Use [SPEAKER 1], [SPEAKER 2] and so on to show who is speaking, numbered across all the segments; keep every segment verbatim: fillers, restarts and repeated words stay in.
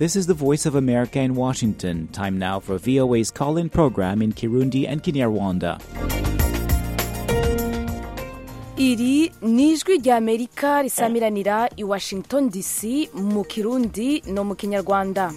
[SPEAKER 1] This is the Voice of America in Washington. Time now for V O A's call-in program in Kirundi and Kinyarwanda.
[SPEAKER 2] Iri ni ijwi rya Amerika risamiranira i Washington D C mu Kirundi no mu Kinyarwanda.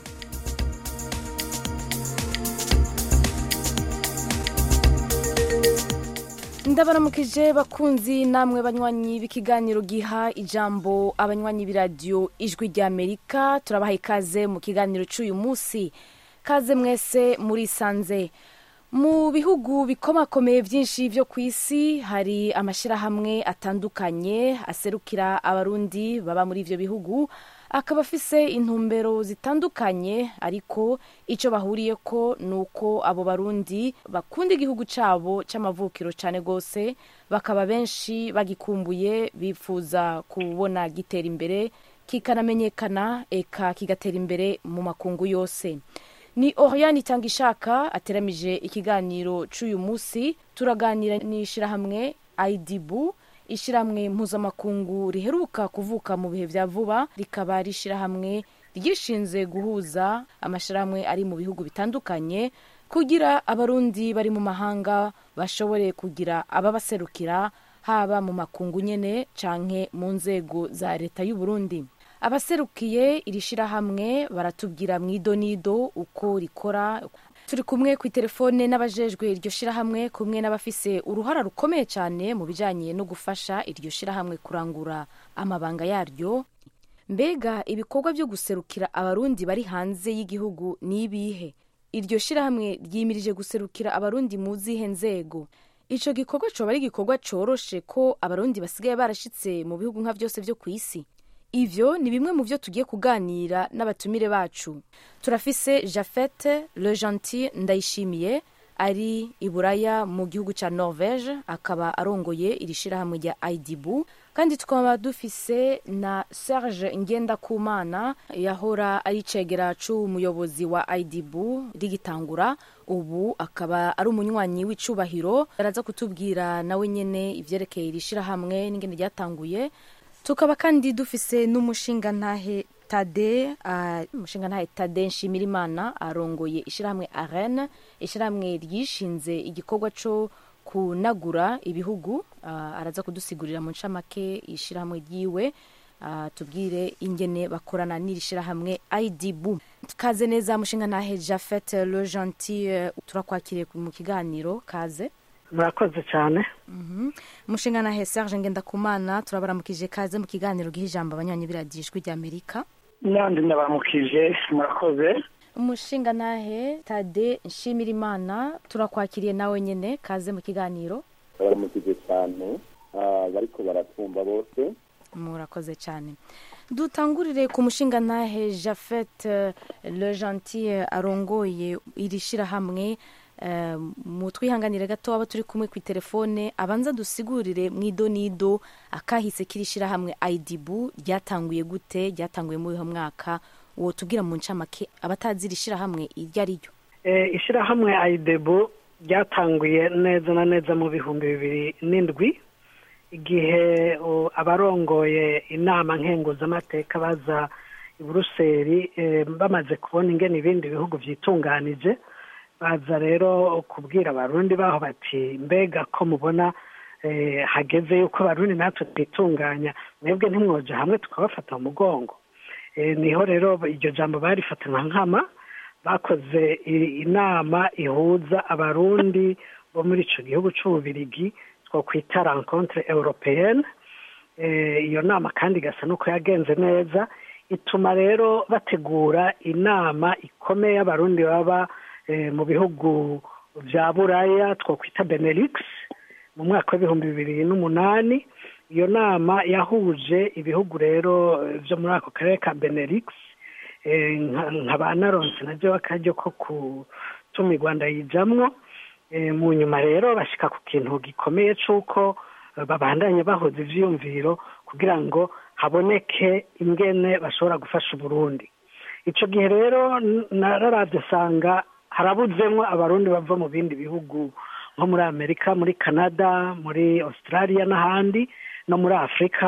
[SPEAKER 2] Ndabaramukije bakunzi namwe banywanyi b'ikiganiro giha ijambo abanywanyi b'iradiyo ijwi rya Amerika. Turabaha ikaze mu kiganiro cy'uyu munsi. Kaze mwese muri sanze. Mu bihugu bikomakomeye byinshi byo ku isi hari amashirahamwe atandukanye aserukira abarundi baba muri ivyo bihugu, akaba afise intumbero zitandukanye, ariko ico bahuriyeko nuko abo barundi bakunda igihugu cabo c'amavukiro cane gose, bakaba benshi bagikumbuye, bifuza kubona gitera imbere kikanamenyekana, eka kigatera imbere mu makungu yose. Ni Oriane Itangishaka ateramije ikiganiro c'uyu munsi. Turaganira n'ishirahamwe I D B U, ishirahamwe mpuzamakungu riheruka kuvuka mu bihe vya vuba, rikaba rishirahamwe ryishinze guhuza amashirahamwe ari mu bihugu bitandukanye kugira abarundi bari mu mahanga bashobore kugira ababaserukira, haba mu makungu nyene canke mu nzego za leta y'u Burundi. Abaserukiye iri shirahamwe baratubwira mwidonido uko rikora. Turi kumwe ku telefone n'abajejwe iryo shirahamwe, kumwe n'abafise uruhara rukomeye cyane mu bijanye no gufasha iryo shirahamwe kurangura amabanga yaryo. Mbega ibikorwa byo guserukira abarundi bari hanze y'igihugu ni ibihe? Iryo shirahamwe ryimirije guserukira abarundi mu zihe nzego? Ico gikorwa coba ari igikorwa coroshe ko abarundi basigaye barashitse mu bihugu nka vyose vyo ku isi? Ivyo ni bimwe mu vyo tugiye kuganira n'abatumire bacu. Turafise Jafete Le Gentil Ndayishimiye ari iburaya mu gihugu ca Norvege, akaba arongoye iri shirahamwe rya I D B U, kandi tukaba dufise na Serge Ngendakumana yahora ari cegera c'umuyobozi wa I D B U rigitangura, ubu akaba ari umunywanyi w'icubahiro, araza kutubwira nawe nyene ivyerekeye iri shirahamwe n'ingene ryatanguye. Tukaba kandi dufise n'umushinga ntahe Tade, uh, umushinga ntahe Tade Nshimirimana arongoye ishirahamwe Arena, ishirahamwe ryishinze igikorwa co kunagura ibihugu. Uh, araza kudusigurira mu ncamake ishirahamwe ryiwe, uh, tubwire ingene bakorana n'iri shirahamwe I D B U. Kaze neza umushinga ntahe Jafete Le Gentil, uh, turakwakiriye mu kiganiro. Kaze.
[SPEAKER 3] Murakoze cyane.
[SPEAKER 2] Mhm. Mushinga na Serge Ngendakumana turabaramukije, kaze mu kiganiro gihijamba abanywanyi biradijwe rya Amerika.
[SPEAKER 3] Nandi ndabaramukije, murakoze.
[SPEAKER 2] Mushinga nahe Tade Nshimirimana turakwakiriye nawe nyene, kaze mu kiganiro.
[SPEAKER 4] Baramukije cyane, ah bariko baratumba bose.
[SPEAKER 2] Murakoze cyane. Dutangurire ku mushinga nahe Jafete Le Gentil arongoye iri shirahamwe. Uh, mu twihanganire gato aba turi kumwe ku telefone, abanza dusigurire mwidonido akahise kirishira hamwe I D B U ryatanguye gute, ryatanguye mu mwaka wo tubwira mu ncamake abatazi rishira hamwe iryo ari ryo.
[SPEAKER 3] Eh ishira hamwe I D B U ryatanguye neza na neza mu bihumbi bibiri n'indwi, igihe abarongoye inama nkenguza amateka baza i Buruseli, eh, bamaze kubona ingene ibindi bihugu vyitunganije, baza rero kubwira abarundi baho bati mbega ko mubona eh, hageze yuko abarundi natwe twitunganya, mwebwe ntimwoja hamwe tukabafata mu mugongo. Eh, niho rero iryo jambo barifata nka nkama, bakoze inama ihuza abarundi bo muri ico gihugu c'Ububirigi two kwita rencontre européenne. Eh, iyo nama kandi gasa nuko yagenze neza, ituma rero bategura inama ikomeye abarundi baba E, mu bihugu vya Buraya two kwita Benelux mu mwaka w'ibihumbi bibiri n'umunani. Iyo nama yahuje ibihugu rero vyo muri ako karere ka Benelux, e, nka banaronse navyo bakaryo ko kutuma u Rwanda yijamwo. E, mu nyuma rero bashika ku kintu gikomeye c'uko babandanye bahoza ivyiyumviro kugira ngo haboneke ingene bashobora gufasha Burundi. Ico gihe rero nararavye sanga harabuzemwo abarundi bava mu bindi bihugu nko muri Amerika, muri Canada, muri Australia n'ahandi no muri Afrika,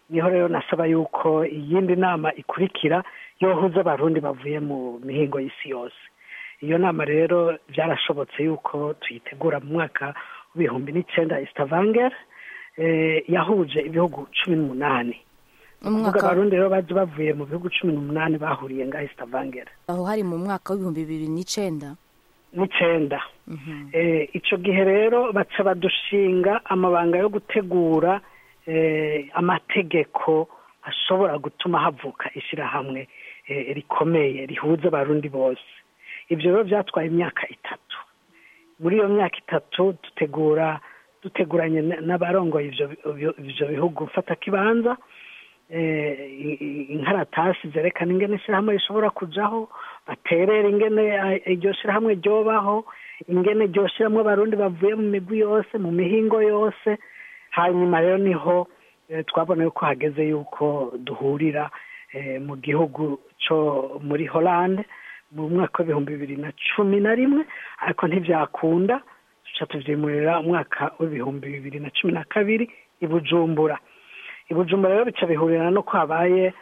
[SPEAKER 3] niho rero nasaba yuko iyindi nama ikurikira yohuza abarundi bavuye mu mihingo y'isi yose. Iyo nama rero byarashobotse yuko tuyitegura mu mwaka w'ibihumbi n'icenda Stavanger, eh, yahuje ibihugu cumi n'umunani. Umwaka abarundi rero baje bavuye mu bihugu cumi n'umunani bahuriye ngaho Stavanger.
[SPEAKER 2] Aho hari mu mwaka w'ibihumbi bibiri n'icenda.
[SPEAKER 3] N'icenda. Mm-hmm. Eh, ico gihe rero baca badushinga amabanga yo gutegura eh, amategeko ashobora gutuma havuka ishirahamwe eh, rikomeye rihuza abarundi bose. Ibyo rero byatwaye imyaka itatu. Muri iyo myaka itatu dutegura duteguranye n'abarongoye ivyo ivyo bihugu fata kibanza, eh, inkaratasi zerekana ingene ishirahamwe rishobora kujaho, baterera ingene iryo shirahamwe ryobaho, ingene ryo shiramwe abarundi bavuye mu migwi yose, mu mihingo yose. Hanyuma rero niho eh, twabona yuko hageze yuko duhurira eh, mu gihugu co muri Hollande mu mwaka w'ibihumbi bibiri na cumi na rimwe, ariko ntivyakunda, tuca tuvyimurira umwaka w'ibihumbi bibiri na cumi na kabiri i Bujumbura. I Bujumbura rero bica bihurira no ko habaye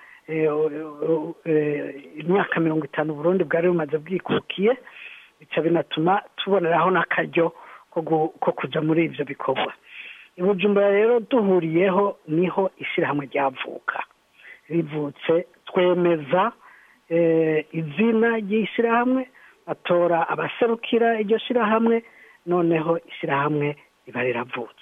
[SPEAKER 3] imyaka mirongo itanu Burundi bwari bumaze bwikukiye, bica binatuma tuboneraho n'akaryo ko kuja muri ivyo bikorwa. I Bujumbura rero duhuriyeho niho ishirahamwe ryavuka. Rivutse twemeza Eh, izina ry'ishirahamwe, batora abaserukira iryo shirahamwe, noneho ishirahamwe riba riravutse.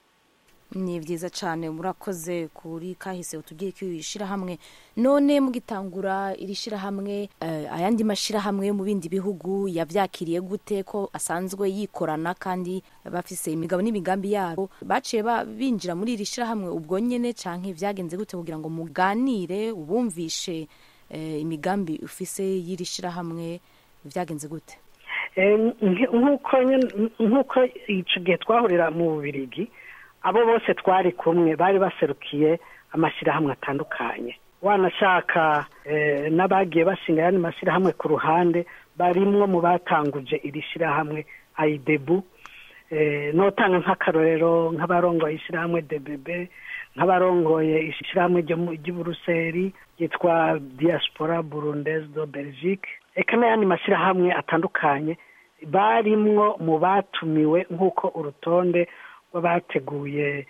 [SPEAKER 2] Ni vyiza cane, murakoze kuri kahise utubwiye ko ishirahamwe. None mugitangura iri shirahamwe, uh, ayandi mashirahamwe mu bindi bihugu yavyakiriye gute ko asanzwe yikorana kandi bafise imigabo n'imigambi yabo? Baciye binjira muri iri shirahamwe ubwo nyene canke vyagenze gute kugira ngo muganire ubumvishe Eh, imigambi ufise y'iri shirahamwe vyagenze gute?
[SPEAKER 3] Eh, nkuko nkuko ico gihe twahurira mu Bubirigi, abo bose twari kumwe bari baserukiye amashirahamwe atandukanye. Wanashaka eh, n'abagiye bashinga yani mashirahamwe ku ruhande barimwo mu batanguje iri shirahamwe Aidebu. Eh, notanga nk'akarorero nk'abarongoye ishirahamwe D B B, nk'abarongoye ishirahamwe ry'Iburuseli yitwa Diaspora Burundaise de Belgique, eka n'ayandi mashirahamwe atandukanye barimwo mu batumiwe nk'uko urutonde rw'abateguye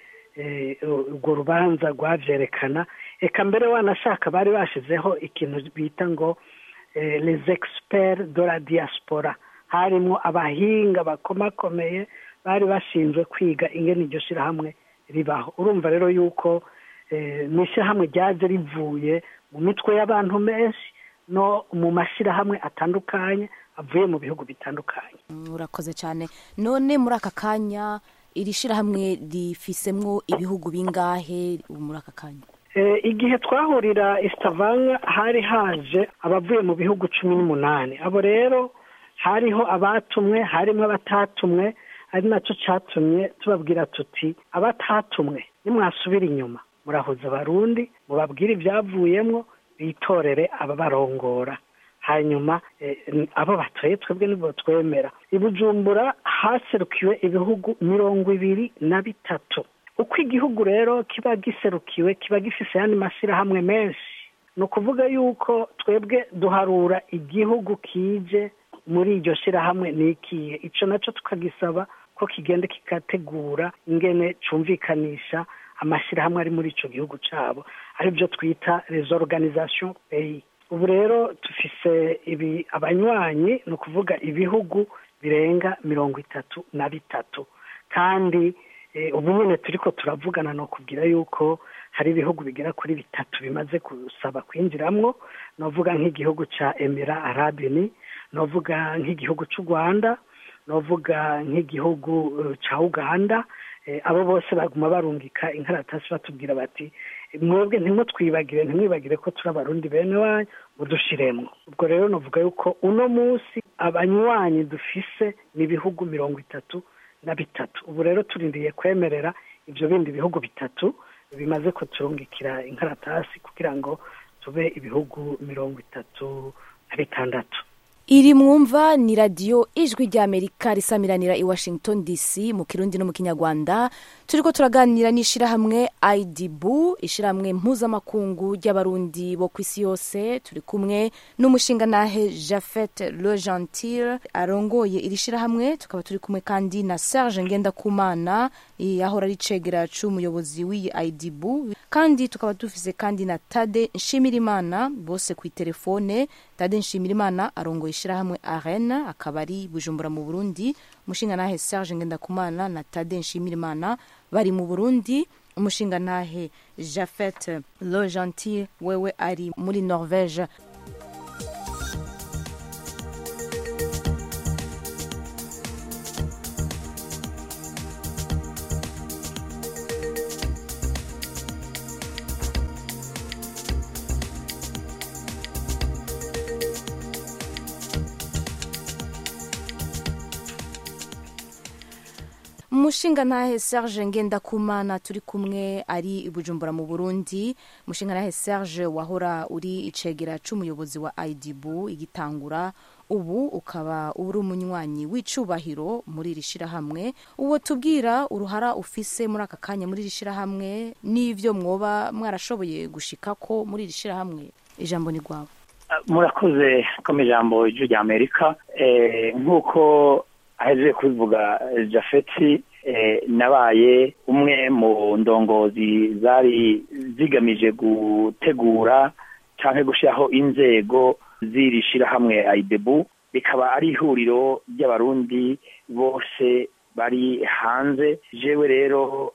[SPEAKER 3] urwo rubanza rwavyerekana. Eka mbere wanashaka bari bashizeho ikintu bita ngo eh, les experts de la diaspora, harimwo abahinga bakomakomeye bari bashinzwe kwiga ingene iryo shirahamwe ribaho. Urumva rero yuko eh, n'ishirahamwe ryaje rivuye mu mitwe y'abantu menshi no mu mashirahamwe atandukanye avuye mu bihugu bitandukanye.
[SPEAKER 2] Urakoze cyane. None muri aka kanya iri shirahamwe rifisemwo ibihugu bingahe muri aka kanya?
[SPEAKER 3] Eh, igihe twahurira Stavanger hari haje abavuye mu bihugu cumi n'umunani. Abo rero hariho abatumwe, harimo abatatumwe, ari naco catumye tubabwira tuti abatatumwe nimwasubira inyuma murahuza abarundi mubabwira ivyavuyemwo bitorere ababarongora, hanyuma eh, abo batoye twebwe nibo twemera. I Bujumbura haserukiwe ibihugu mirongo ibiri na bitatu. Uko igihugu rero kiba giserukiwe kiba gifise yani mashirahamwe menshi, no kuvuga yuko twebwe duharura igihugu kije muri iryo shirahamwe nikiye, ico naco tukagisaba ko kigende kikategura ingene cumvikanisha amashirahamwe ari muri ico gihugu cabo, ari byo twita les organisations pays. Ubu rero tufise ibi abanywanyi, no kuvuga ibihugu birenga mirongo itatu na bitatu, kandi e, ubu nyene turiko turavugana no kugira yuko hari ibihugu bigera kuri bitatu bimaze gusaba kwinjiramwo, novuga nk'igihugu ca Emirats Arabes Unis, novuga nk'igihugu c'u Rwanda, novuga nk'igihugu uh, ca Uganda. Eh, abo bose baguma barungika inkaratasi batubwira bati mwebwe ntimutwibagire ntimwibagire ko turi abarundi bene wanyu mudushiremwo. Ubwo rero novuga yuko uno musi abanywanyi dufise ni ibihugu mirongo itatu na bitatu. Ubu rero turindiye kwemerera ivyo bindi bihugu bitatu bimaze kuturungikira inkaratasi kugira ngo tube ibihugu mirongo itatu na bitandatu.
[SPEAKER 2] iri mwumva ni radiyo ijwi ry'Amerika risamiranira i Washington D C mu kirundi no mu kinyarwanda. Turiko turaganira n'ishirahamwe I D B U, ishirahamwe mpuzamakungu ry'abarundi bo kw'isi yose. Turi kumwe n'umushingantahe Japhet Le Gentil arongoye iri shirahamwe, tukaba turi kumwe kandi na Serge Ngendakumana yahora ari cegera c'umuyobozi w'iyi I D B U, kandi tukaba dufise kandi na Tade Nshimirimana, bose ku telefone. Tade Nshimirimana arongoye ishirahamwe Arena, akaba ari Bujumbura mu Burundi. Umushingantahe Serge Ngendakumana na Tade Nshimirimana bari mu Burundi. Umushingantahe Japhet Le Gentil wewe ari muri Norvège. Umushingantahe Serge Ngendakumana turi kumwe ari i Bujumbura mu Burundi. Umushingantahe Serge wahora uri icegera c'umuyobozi wa I D B U igitangura, ubu ukaba uri umunywanyi w'icubahiro muri iri shirahamwe. Uwo tubwira uruhara ufise muri aka kanya muri iri shirahamwe n'ivyo mwoba mwarashoboye gushikako muri iri shirahamwe. Ijambo ni gwawe.
[SPEAKER 5] Murakoze kome ijambo ijwi ry'Amerika. Eh, nkuko ahejeje kubivuga Japhet, eh, nabaye umwe mu ndongozi zari zigamije gutegura canke gushiraho inzego ziri shirahamwe I D B U, bikaba ari ihuriro ry'abarundi bose bari hanze. Jewe rero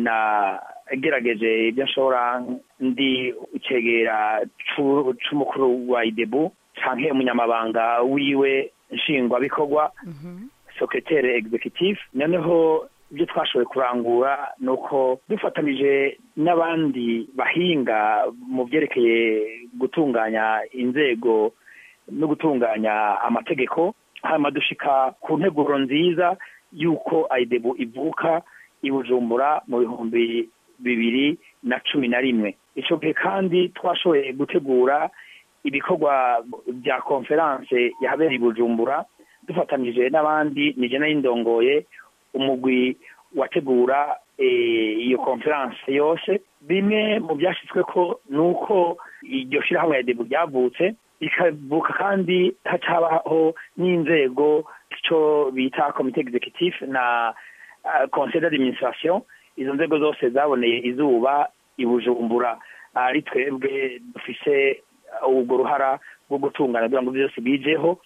[SPEAKER 5] na gerageje ibyo nshobora, ndi icegera c'umukuru wa I D B U canke umunyamabanga wiwe nshingwa bikorwa, mm-hmm. secrétaire executif. Noneho ibyo twashoboye kurangura nuko dufatanije n'abandi bahinga mu byerekeye gutunganya inzego no gutunganya amategeko, hama dushika ku nteguro nziza yuko I D B U ivuka i Bujumbura mu bihumbi bibiri na cumi na rimwe. Ico gihe kandi twashoboye gutegura ibikorwa bya conference yahabereye i Bujumbura dufatanije n'abandi. Nije n'indongoye umugwi wategura iyo conference yose. Bimwe mu byashitswe ko nuko iryo shirahamwe I D B U ryavutse, ikavuka kandi hacabaho n'inzego cyo bita comité exécutif na uh, conseil d'administration. Izo nzego zose zaboneye izuba i Bujumbura. Ari twebwe dufise ubwo ruhara bwo gutungana kugira ngo byose bijeho.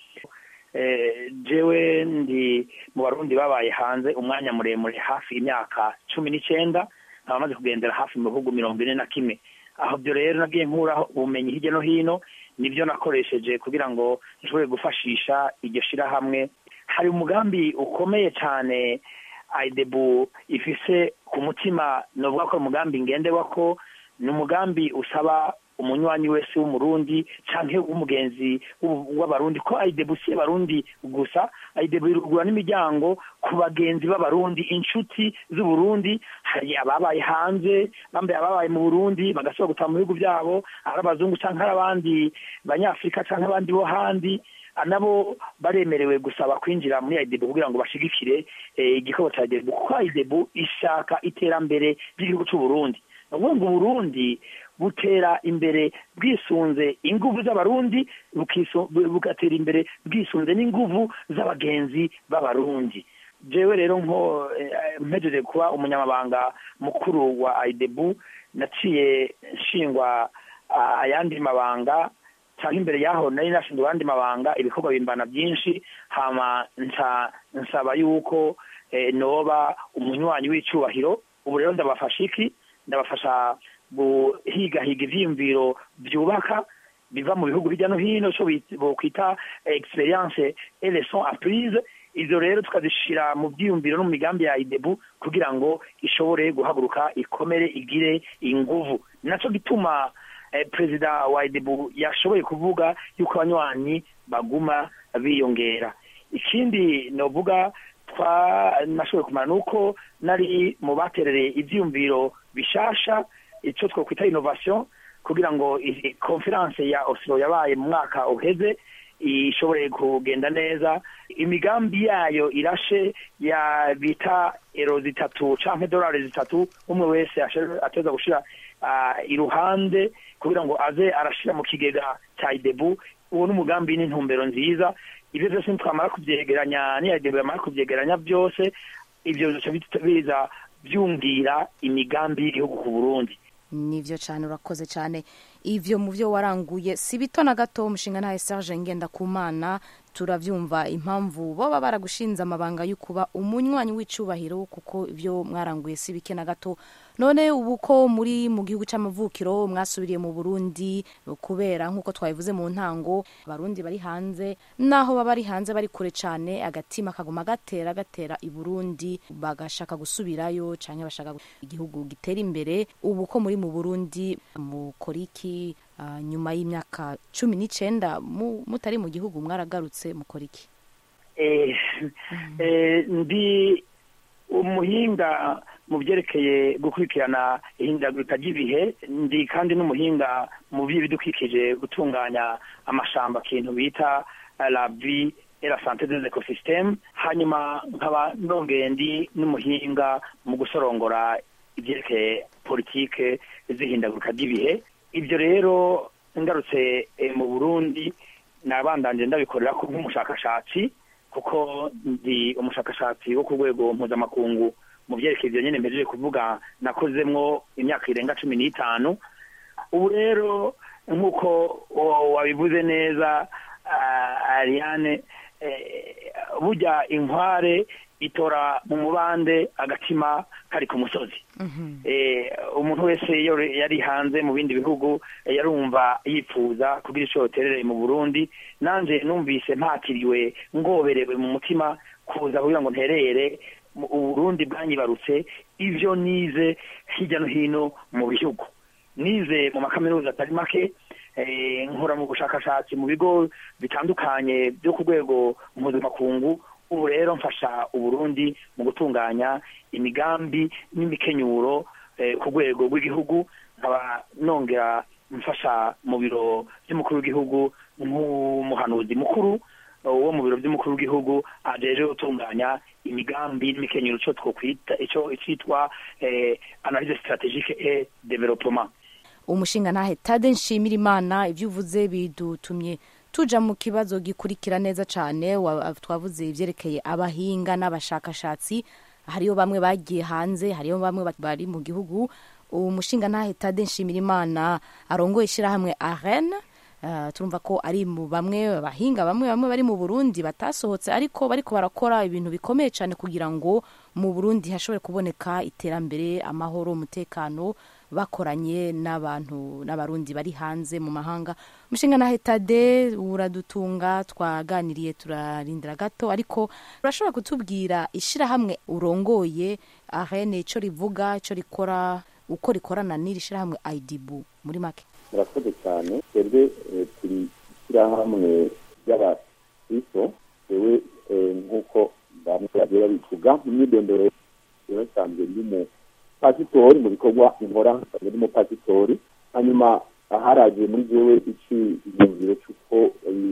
[SPEAKER 5] Eh, jewe ndi mu Barundi babaye hanze umwanya muremure, hafi imyaka cumi n'icenda, abamaze kugendera hafi mu bihugu mirongo ine na kimwe. Aho byo rero nagiye nkuraho ubumenyi hirya no hino, nibyo nakoresheje kugira ngo nshobore gufashisha iryo shirahamwe. Hari umugambi ukomeye cyane I D B U ifise ku mutima, novuga ko umugambi ngenderwako, ni umugambi usaba umunywanyi wese w'umurundi canke w'umugenzi w'abarundi ko I D B U si abarundi gusa. I D B U irugura n'imiryango ku bagenzi b'abarundi, inshuti z'Uburundi. Hari ababaye hanze, bambaye ababaye mu Burundi bagasubira gutaha mu bihugu byabo, ari abazungu canke abandi banyafrika canke abandi bo handi, nabo baremerewe gusaba kwinjira muri I D B U kugira ngo bashigikire igikorwa cya I D B U, kuko I D B U ishaka iterambere ry'igihugu cy'u Burundi. Ubundi Burundi butera imbere bwisunze inguvu z'abarundi, bugatera imbere bwisunze n'inguvu z'abagenzi b'abarundi. Jewe rero nko mpejeje kuba umunyamabanga mukuru wa I D B U, naciye nshingwa ayandi mabanga cyangwa imbere yaho nari nashinzwe abandi mabanga, ibikorwa bimbana byinshi. Hama nsa nsaba yuko eh, noba umunywanyi w'icubahiro. Ubu rero ndabafasha iki? Ndabafasha guhiga higa ivyiyumviro byubaka biva mu bihugu bijya no hino, cyo bokwita experience et leçons apprises. Izo rero tukazishira mu byiyumviro no mu migambi ya I D B U kugira ngo ishobore guhaguruka, ikomere, igire inguvu. Naco gituma eh, Perezida wa I D B U yashoboye kuvuga yuko abanywanyi baguma biyongera. Ikindi novuga twa nashoboye kumara nuko nari mu baterereye ivyiyumviro bishasha, ico twokwita innovation, kugira ngo conference ya Oslo yabaye mu mwaka uheze ishobore kugenda neza, imigambi yayo irashe ya bita ero zitatu canke dolari zitatu, umwe wese ateza gushira uh, iruhande kugira ngo aze arashira mu kigega cya Idebu. Uwo n'umugambi n'intumbero nziza. Ibyo byose twamara kubyegeranya, ni Idebu yamara kubyegeranya byose, ibyo byose biza byumvira imigambi y'igihugu ku Burundi.
[SPEAKER 2] Nivyo cyane, urakoze cyane. Ivyo mu byo waranguye si bito na gato. Umushinga ntahe Serge Ngendakumana, turavyumva impamvu boba baragushinza amabanga y'ukuba umunywanyi w'icubahiro, kuko ivyo mwaranguye si bike na gato. None ubu ko muri mu gihugu c'amavukiro mwasubiriye mu Burundi, kubera nkuko twabivuze mu ntango, abarundi bari hanze, naho baba bari hanze bari kure cyane, agatima kaguma gatera gatera i Burundi, bagashaka gusubirayo canke bashaka igihugu gitera imbere. Ubu ko muri mu Burundi mukora iki? Uh, nyuma y'imyaka cumi n'icenda mutari mu gihugu mwaragarutse, mukora iki?
[SPEAKER 5] Eh, mm-hmm. eh, ndi umuhinga mu byerekeye gukurikirana ihindagurika ry'ibihe, ndi kandi n'umuhinga mu by'ibidukikije, gutunganya amashamba, kintu bita la vie et la santé des écosystèmes. Hanyuma nkaba ndongeye ndi n'umuhinga mu gusorongora ibyerekeye politike z'ihindagurika ry'ibihe. Ibyo rero ngarutse e, mu Burundi nabandanje ndabikorera ko nk'umushakashatsi, kuko ndi umushakashatsi wo ku rwego mpuzamakungu mu byerekeye ibyo nyene mpejeje kuvuga, nakozemwo imyaka irenga cumi n'itanu. Ubu rero nk'uko wabivuze neza uh, Ariane, eh, burya inkware itora mu mubande, agatima kari ku musozi. Mm-hmm. eh, umuntu wese iyo yari hanze mu bindi bihugu yarumva yipfuza kugira ico yoterereye mu Burundi. Nanje numvise mpatiriwe, ngoberewe mu mutima kuza kugira ngo nterere Uburundi bwanyibarutse ivyo nize hirya no hino mu bihugu. Nize mu makaminuza atari make, eh, nkora mu bushakashatsi mu bigo bitandukanye byo ku rwego mpuzamakungu. Ubu rero mfasha Uburundi mu gutunganya imigambi n'imikenyuro eh, ku rwego rw'igihugu. Nkaba nongera mfasha mu biro by'umukuru w'igihugu nk'umuhanuzi mukuru wo mu biro by'umukuru w'igihugu ajeje gutunganya imigambi n'imikenyuro, cyo twokwita ico icitwa eh, analyse stratégique et développement.
[SPEAKER 2] Umushinga ntahe Tade Nshimirimana, ivyo uvuze bidutumye tuja mu kibazo gikurikira neza cyane. Twavuze ivyerekeye abahinga n'abashakashatsi, hariyo bamwe bagiye hanze, hariyo bamwe bari mu gihugu. Umushinga ntahe Tade Nshimirimana arongoye ishirahamwe Arene. Uh, turumva ko ari mu bamwe bahinga bamwe bamwe bari mu Burundi batasohotse, ariko bariko barakora ibintu bikomeye cyane kugira ngo mu Burundi hashobore kuboneka iterambere, amahoro, umutekano, bakoranye n'abantu n'abarundi bari hanze mu mahanga. Umushinga ntahe Tade, uradutunga, twaganiriye turarindira gato, ariko urashobora kutubwira ishirahamwe urongoye Arene ico rivuga, ico rikora, uko rikorana n'iri shirahamwe Idebu muri make?
[SPEAKER 4] Murakoze cyane. Twebwe turi ishyirahamwe ry'abakristo, yewe nk'uko bamwe bagiye babivuga mu myidondoro yasanzwe ndi mu pasitori mu bikorwa inkora, ndi mu pasitori. Hanyuma aharagiye muri jewe iki igenziro cy'uko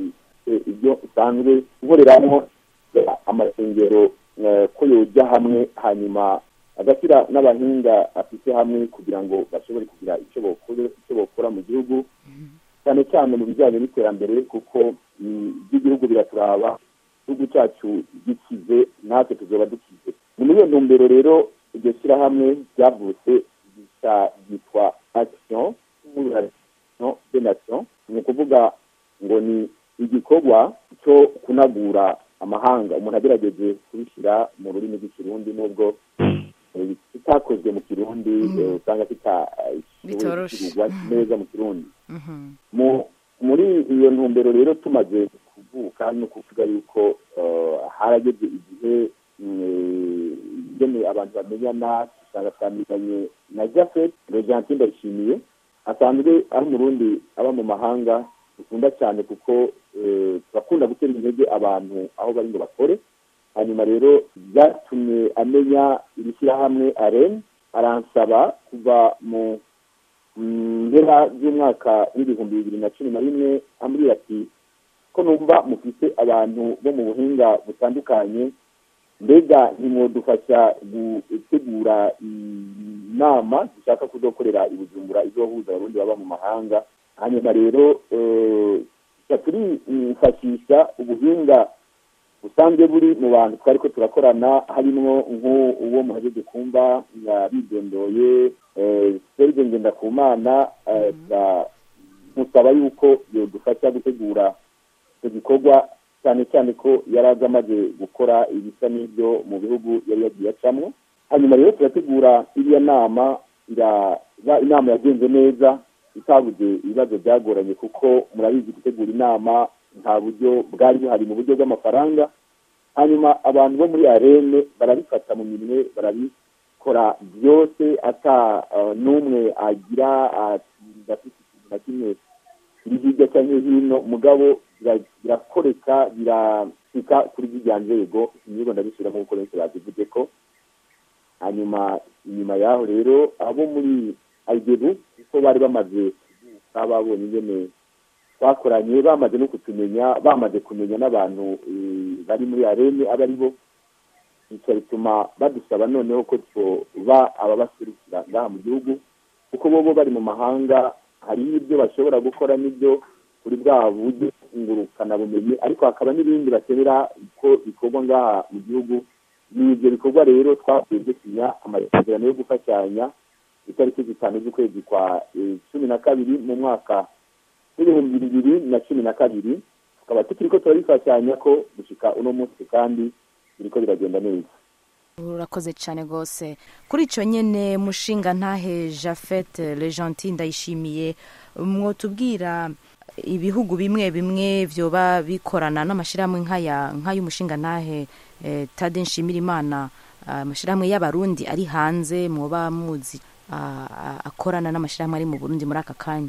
[SPEAKER 4] ibyo usanzwe ukoreramo amasengero ko yojya hamwe, hanyuma agashyira n'abahinga afite hamwe kugira ngo bashobore kugira icyo bokora icyo bokora mu gihugu, cyane cyane mu bijyanye n'iterambere, kuko iby'igihugu biraturaba, igihugu cyacu gikize natwe tuzoba dukize. Ni muri iyo ntumbero rero iryo shyirahamwe ryavutse ryitwa Action des Nations. Ni ukuvuga ngo ni igikorwa cyo kunagura amahanga, umuntu agerageje kubishyira mu rurimi rw'ikirundi, nubwo kitakozwe mu Kirundi usanga kitarigwa neza mu Kirundi. Muri iyo ntumbero rero tumaze kuvuka no kuvuga yuko harageze igihe abantu bamenyana, usanga twamenyanye na Japhet Rogentin Ndayishimiye, asanzwe ari Umurundi aba mu mahanga, dukunda cyane kuko turakunda gutera intege abantu aho bari ngo bakore. Hanyuma rero byatumye amenya iri shyirahamwe Arene, aransaba kuva mu mpera z'umwaka w'ibihumbi bibiri na cumi na rimwe, ambwira ati ko numva mufite abantu bo mu buhinga butandukanye, mbega ntimwodufasha gutegura inama dushaka kudokorera i Bujumbura izohuza abarundi baba mu mahanga. Hanyuma rero turifashisha ubuhinga busanzwe buri mu bantu twari ko turakorana, harimo nk'uwo muhejeje kumva bidondoye Serge Ngendakumana, musaba yuko yodufasha gutegura icyo gikorwa, cyane cyane ko yari azi amaze gukora ibisa n'ibyo mu bihugu yari yagiye acamo. Hanyuma rero turategura iriya nama, iraba inama yagenze neza, itabuze ibibazo byagoranye, kuko murabizi gutegura inama nta buryo bwari buhari mu buryo bw'amafaranga. Hanyuma abantu bo muri arene barabifata mu minwe, barabikora byose, ata n'umwe agira adafite ikintu na kimwe kiri hirya cyangwa hino, mugabo birakoreka, birashika kuri zirya nzego. Niyo ndabisubiramo kuko benshi bazivuze ko. Hanyuma inyuma yaho rero abo muri Aidebu kuko bari bamaze babonye ingene twakoranye, bamaze no kutumenya, bamaze kumenya n'abantu bari muri arene aba ari bo, icyo bituma badusaba noneho ko tuba ababaserukira ngaha mu gihugu, kuko bo bari mu mahanga, hari ibyo bashobora gukora n'ibyo kuri bwa buryo ngurukana bumenyi, ariko hakaba n'ibindi bakenera ko bikorwa ngaha mu gihugu. N'ibyo bikorwa rero twavuye dusinya amasezerano yo gufashanya itariki zitanu z'ukwezi kwa cumi na kabiri mu mwaka w'ibihumbi bibiri na cumi na kabiri, tukaba tukiri ko turabifashanya ko gushika uno munsi, kandi biriko biragenda neza.
[SPEAKER 2] Urakoze cyane rwose. Kuri icyo nyine mushinga ntahe Japhet Legentil Ndayishimiye, mwotubwira ibihugu bimwe bimwe vyoba bikorana n'amashirahamwe nk'aya nk'ay'umushinga ntahe eh, Tade Nshimirimana, amashirahamwe y'abarundi ari hanze mwoba muzi akorana n'amashirahamwe ari mu Burundi muri aka kanya?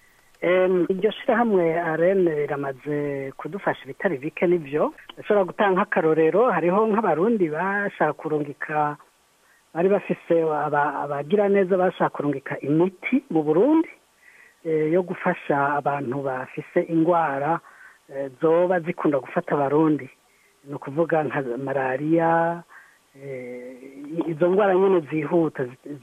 [SPEAKER 3] Iryo shirahamwe arene riramaze kudufasha ibitari bike. Nivyo ashobora gutanga nk'akarorero, hariho nk'abarundi bashaka kurungika, bari bafise abagira neza bashaka kurungika imiti mu Burundi yo gufasha abantu bafise ingwara zoba zikunda gufata abarundi, ni ukuvuga nka malariya, izo ngwara nyine zihuta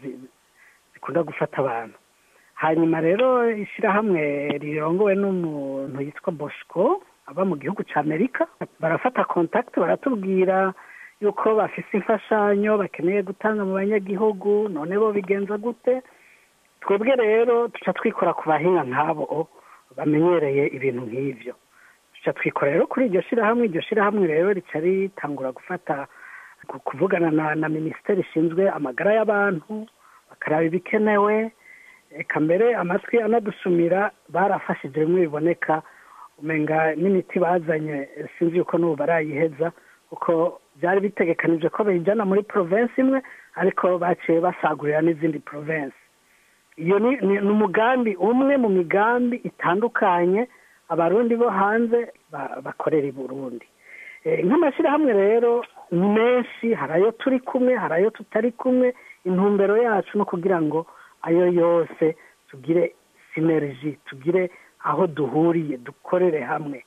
[SPEAKER 3] zikunda gufata abantu. Hanyuma rero ishirahamwe rirongowe n'umuntu yitwa Bosco aba mu gihugu ca Amerika, barafata contact, baratubwira yuko bafise imfashanyo bakeneye gutanga mu banyagihugu, none bo bigenza gute. Twebwe rero tuca twikora ku bahinga nk'abo bamenyereye ibintu nk'ivyo, tuca twikora rero kuri iryo shirahamwe. Iryo shirahamwe rero rica ritangura gufata kuvugana na, na ministeri ishinzwe amagara y'abantu, bakaraba ibikenewe, eka mbere amatwi anadusumira barafashije bimwe biboneka. Umenga n'imiti bazanye sinzi yuko n'ubu barayiheza, kuko byari bitegekanije ko bayijana muri province imwe, ariko baciye basagurira n'izindi province. Iyo ni, ni, ni umugambi umwe mu migambi itandukanye abarundi bo hanze ba, bakorera i Burundi. E, nk'amashirahamwe rero ni menshi, harayo turi kumwe, harayo tutari kumwe. Intumbero yacu no kugira ngo ayo yose tugire synergy, tugire aho duhuriye, dukorere hamwe.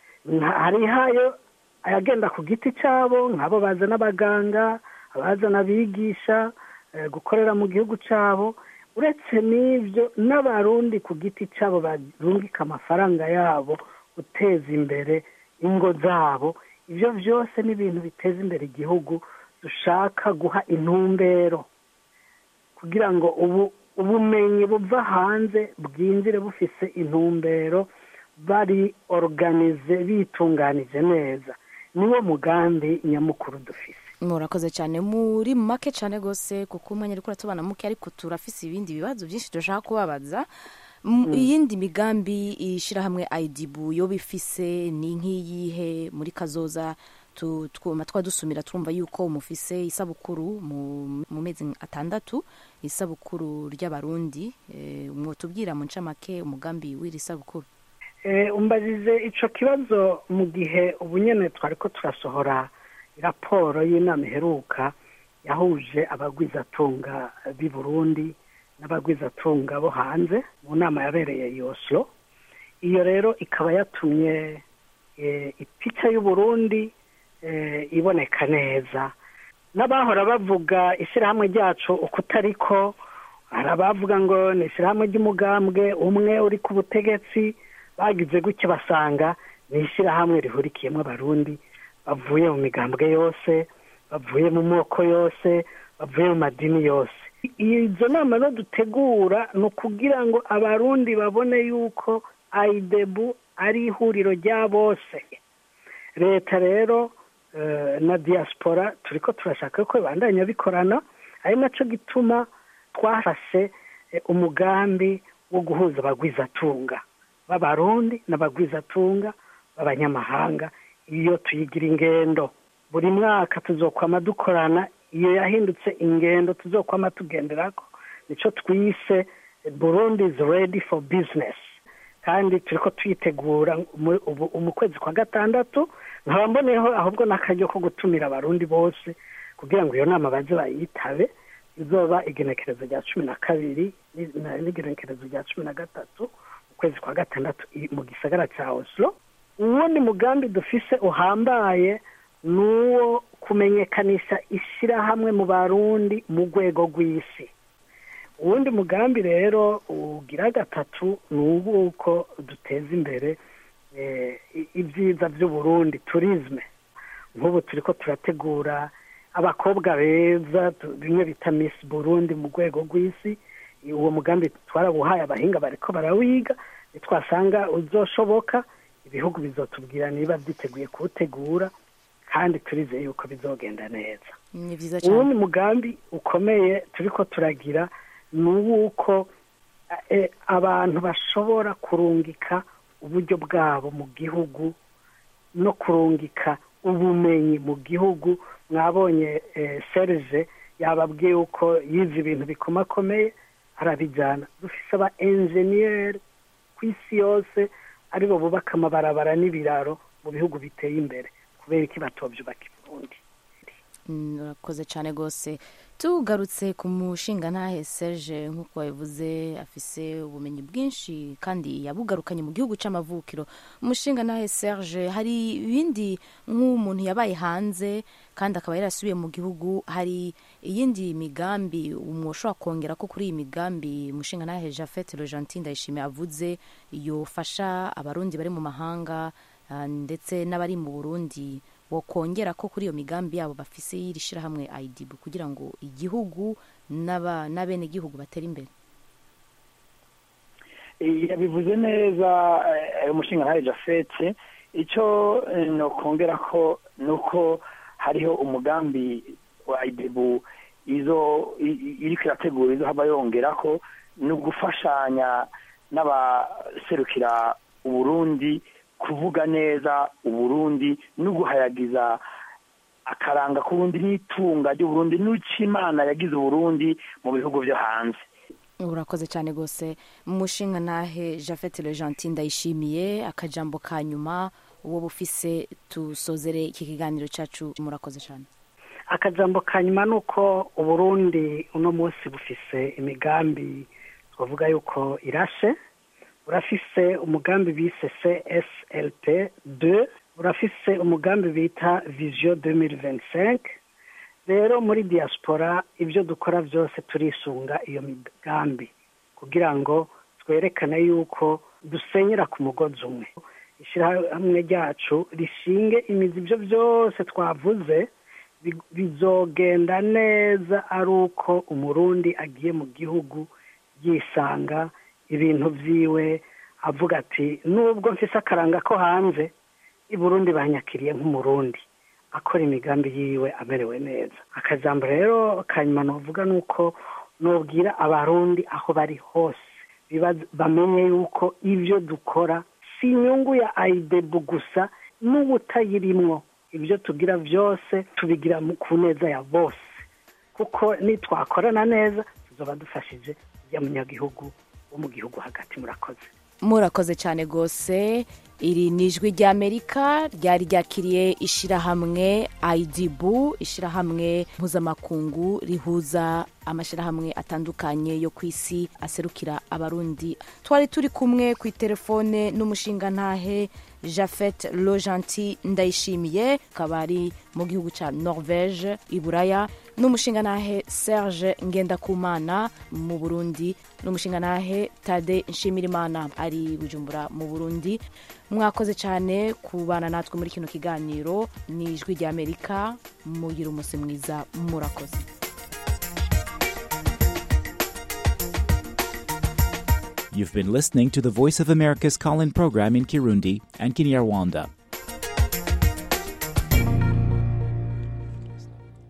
[SPEAKER 3] Hari hayo ayagenda ku giti cyabo, nk'abo bazana abaganga, abazana abigisha, e, gukorera mu gihugu cyabo. Uretse n'ibyo n'abarundi ku giti cyabo barungika amafaranga yabo guteza imbere ingo zabo. Ibyo byose ni ibintu biteza imbere igihugu. Dushaka guha intumbero kugira ngo ubu ubumenyi buva hanze bwinjire bufise intumbero, bari organize, bitunganije neza. Niwo mugambi nyamukuru dufise.
[SPEAKER 2] Murakoze cyane, muri make cyane gose, kuko umwanya ariko ratubana muke, ariko turafise ibindi bibazo byinshi dushaka kubabaza. Iyindi migambi ishirahamwe Aidebu yo bifise ni nk'iyihe muri kazoza? Twuma twadusumira twumva yuko mufise isabukuru mu mezi atandatu, isabukuru ry'abarundi. E, mwotubwira mu ncamake umugambi w'iri sabukuru?
[SPEAKER 3] E, umbazize ico kibazo mu gihe ubunyene twariko turasohora raporo y'inama iheruka yahuje abagwizatunga b'i Burundi n'abagwizatunga bo hanze mu nama yabereye i Oslo. Iyo rero ikaba yatumye ipica y'uburundi iboneka neza. N'abahora bavuga ishyirahamwe ryacu uko utariko, hari abavuga ngo ni ishyirahamwe ry'umugambwe umwe uri ku butegetsi, bagize gutya basanga ni ishyirahamwe rihurikiyemo abarundi bavuye mu migambwe yose, bavuye mu moko yose, bavuye mu madini yose. Izo nama zo dutegura ni ukugira ngo abarundi babone yuko aidebu ari ihuriro rya bose. Leta rero na diaspora turiko turashaka ko bandanya bikorana, ari naco gituma twafashe umugambi wo guhuza abagwizatunga b'abarundi n'abagwizatunga b'abanyamahanga. Iyo tuyigira ingendo buri mwaka tuzokwama dukorana, iyo yahindutse ingendo tuzokwama tugenderako, nico twise Burundi is ready for business. Kandi turiko twitegura mu kwezi kwa gatandatu, nkaba mboneyeho ahubwo n'akaryo ko gutumira abarundi bose kugira ngo iyo nama baze bayitabe. Izoba igenekerezo rya cumi na kabiri n'igenekerezo rya cumi na gatatu mu kwezi kwa gatandatu mu gisagara ca Oslo. Uwundi mugambi dufise uhambaye nuwo kumenyekanisha ishirahamwe mu Barundi mu rwego rw'isi. Uwundi mugambi rero ugira gatatu nubuko duteza imbere ibyiza by'Uburundi, tourisme. Nk'ubu turiko turategura abakobwa beza bimwe bita Miss Burundi mu rwego rw'isi. Uwo mugambi twarabuhaye abahinga bariko barawiga, twasanga uzoshoboka ibihugu bizotubwira niba byiteguye kuwutegura, kandi turizeye yuko bizogenda neza.
[SPEAKER 2] Ni byiza cyane.
[SPEAKER 3] Uwo mugambi ukomeye turiko turagira nuko e, abantu bashobora kurungika uburyo bwabo mu gihugu no kurungika ubumenyi mu gihugu. Mwabonye e, Serge yababwiye uko yize ibintu bikomakomeye arabijana. Dufise aba engineer kw'isi yose aribo bubaka amabarabara n'ibiraro mu bihugu biteye imbere, kubera iki batovyubaka Burundi.
[SPEAKER 2] Urakoze cyane gose. Tugarutse ku mushinga ntahe Serge, nk'uko wabivuze afise ubumenyi bwinshi kandi yabugarukanye mu gihugu c'amavukiro. Umushinga ntahe Serge, hari ibindi nk'umuntu yabaye hanze kandi akaba yarasubiye mu gihugu, hari iyindi migambi umwoshobora kongera ko kuri iyi migambi umushinga ntahe Japhet Rogentin Ndayishimiye avuze yofasha abarundi bari mu mahanga ndetse n'abari mu Burundi, wokongera ko kuri iyo migambi yabo bafise y'irishira hamwe aidebu kugira ngo igihugu n'aba n'abene igihugu batera imbere?
[SPEAKER 5] Yabivuze neza umushinga ntahe Japhet. Ico no kongera ko nuko hariho umugambi wa aidebu izo iri kirategura izo haba yongera ko no gufashanya n'abaserukira Uburundi kuvuga neza Uburundi no guhayagiza akaranga k'Uburundi n'itunga ry'Uburundi n'icimana yagize Uburundi mu bihugu byo hanze.
[SPEAKER 2] Urakoze cyane gose. Mushinga nahe Japhet Rogentin Ndayishimiye, akajambo kanyuma uwo bufise tusozere iki kiganiro cacu. Murakoze cyane.
[SPEAKER 3] Akajambo kanyuma nuko Uburundi uno munsi bufise imigambi twavuga yuko irashe. Urafise umugambi bise C S L P deux, urafise umugambi bita Vision deux mille vingt-cinq. Rero muri diaspora ibyo dukora byose turisunga iyo migambi kugira ngo twerekane yuko dusenyera ku mugozi umwe. Ishirahamwe ryacu rishinge imizi ibyo byose twavuze bizogenda neza ari uko umurundi agiye mu gihugu yisanga ibintu vyiwe, avuga ati nubwo mfise akaranga ko hanze i Burundi banyakiriye nk'umurundi, akora imigambi yiwe amerewe neza. Akajambo rero kanyuma novuga nuko nobwira abarundi aho bari hose bamenye yuko ivyo dukora si inyungu ya aidebu gusa n'ubutayirimwo. Ibyo tugira byose tubigira ku neza ya bose, kuko nitwakorana neza tuzoba dufashije ya munyagihugu wo mu gihugu hagati. Murakoze.
[SPEAKER 2] murakoze cyane rwose. Iri ni ijwi ry'Amerika ryari ryakiriye ishyirahamwe aidibu, ishyirahamwe mpuzamakungu rihuza amashyirahamwe atandukanye yo ku isi aserukira abarundi. Twari turi kumwe ku telefone n'umushingantahe Japhet Lojanti Ndayishimiye, akaba ari mu gihugu cya Norvège i Buraya, n'umushingantahe Serge Ngendakumana mu Burundi, n'umushingantahe Tade Nshimirimana ari Bujumbura mu Burundi. Mwakoze cyane kubana natwe muri kino kiganiro. Ni ijwi ry'Amerika, mugira umunsi mwiza, murakoze.
[SPEAKER 1] You've been listening to the Voice of America's call-in program in Kirundi and Kinyarwanda.